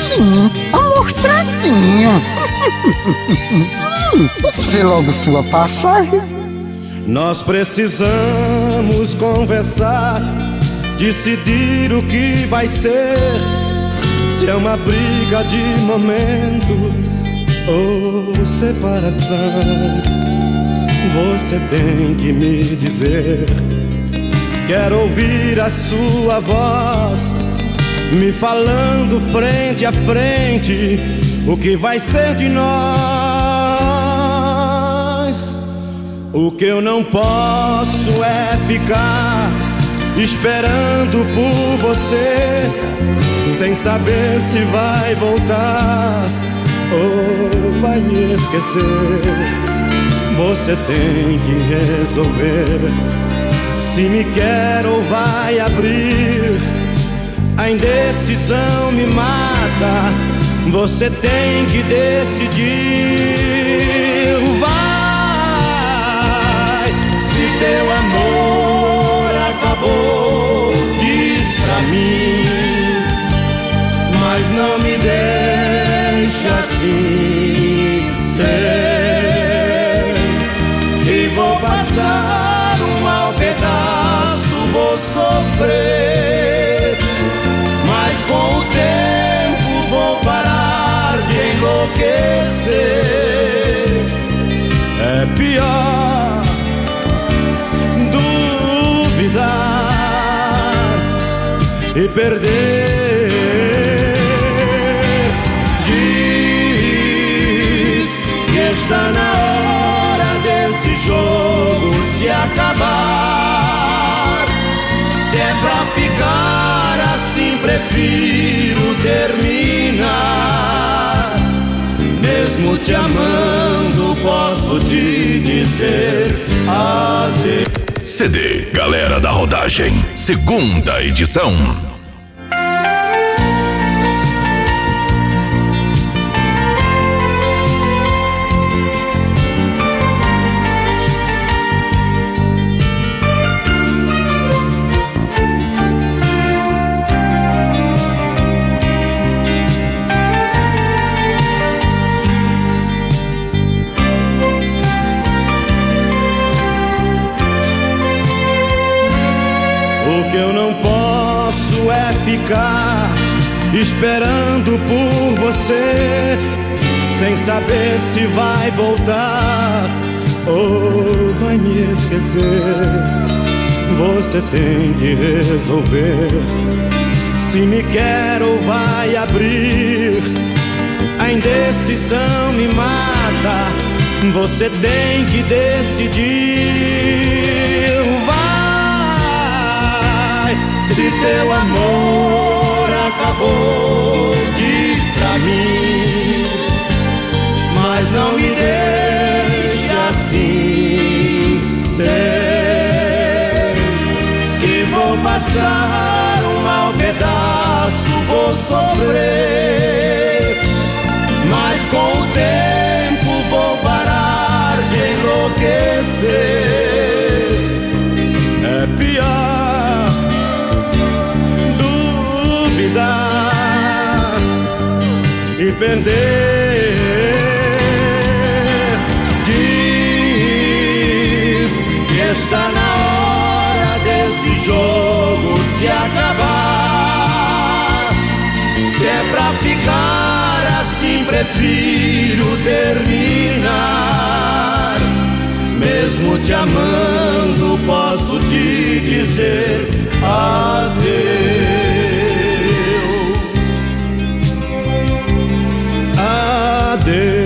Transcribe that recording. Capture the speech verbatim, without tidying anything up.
Sim, amostradinho. hum, Vou fazer logo sua passagem. Nós precisamos conversar, decidir o que vai ser. Se é uma briga de momento ou separação, você tem que me dizer. Quero ouvir a sua voz me falando frente a frente o que vai ser de nós. O que eu não posso é ficar esperando por você, sem saber se vai voltar ou vai me esquecer. Você tem que resolver se me quer ou vai abrir. A indecisão me mata, você tem que decidir. Vai, se teu amor acabou, diz pra mim, mas não me deixa assim ser. E vou passar um mau pedaço, vou sofrer, mas com o tempo vou parar de enlouquecer. É pior duvidar e perder. Diz que está na hora desse jogo se acabar. Se é pra ficar assim, prefiro terminar. Mesmo te amando, posso te dizer adeus. C D Galera da Rodagem, segunda edição. O que eu não posso é ficar esperando por você, sem saber se vai voltar ou vai me esquecer. Você tem que resolver se me quer ou vai abrir. A indecisão me mata, você tem que decidir. Se teu amor acabou, diz pra mim, mas não me deixe assim ser. Que vou passar um mau pedaço, vou sofrer, mas com o tempo vou parar de enlouquecer. É pior e perder. Diz que está na hora desse jogo se acabar. Se é pra ficar assim, prefiro terminar. Mesmo te amando, posso te dizer adeus. Adeus.